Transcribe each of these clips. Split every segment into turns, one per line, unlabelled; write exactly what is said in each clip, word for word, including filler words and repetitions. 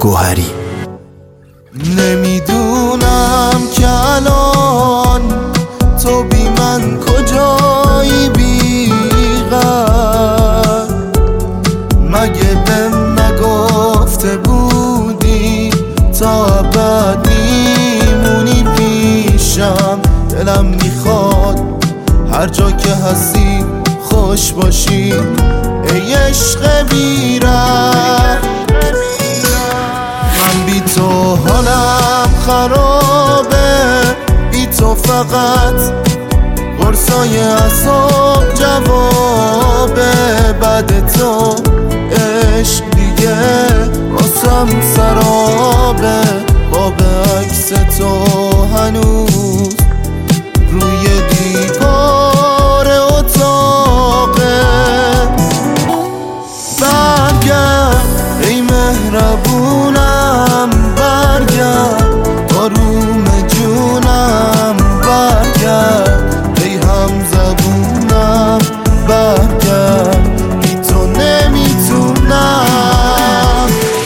گوهری.
نمیدونم که الان تو بی من کجایی بیغر، مگه بهم نگفته بودی تا ابد میمونی پیشم؟ دلم میخواد هر جا که هستی خوش باشی ای عشق بی‌ره. من بی تو حالم خرابه، بی تو فقط قرصای اعصاب جوابه. بعد تو عشق دیگه واسم سرابه، باب عکس تو هنوز روی دیوار اتاقه. برگرد ای مهربونم، برگرد آروم جونم، برگرد ای همزبونم، برگرد بی تو نمیتونم.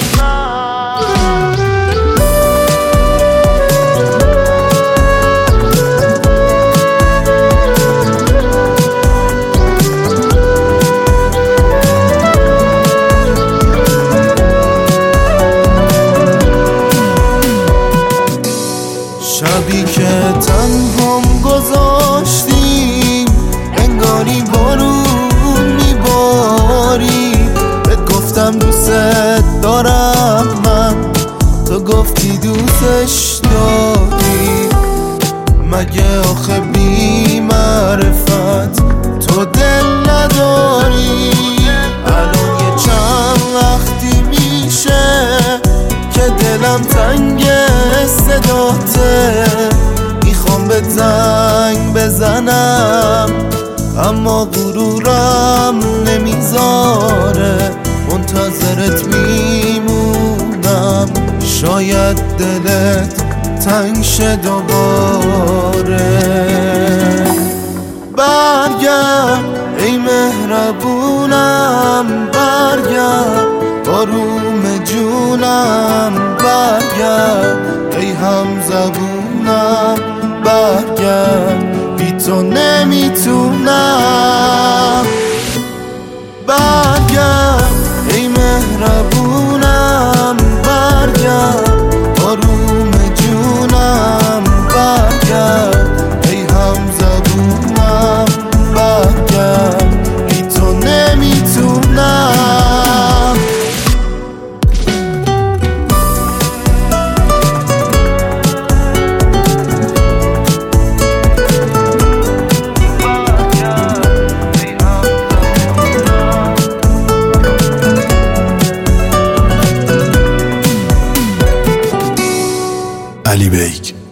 شبی که تنهام گذاشتیم انگاری بارون میباری، بهت گفتم دوست دارم من، تو گفتی دوستش داری. مگه آخه بی معرفت تو دل نداری؟ الان یه چند وقتی میشه که دلم تنگ صداته، میخوام به زنگ بزنم اما غرورم نمیذاره. منتظرت میمونم شاید دلت تنگ شه دوباره. برگرد ای مهربونم، برگرد آروم جونم، برگرد ای همزبونم، برگرد بی تو نمیتونم. برگرد ای مهربونم، برگرد آروم جونم، برگرد ای همزبونم، برگرد بی تو نمیتونم.
علی بیگ.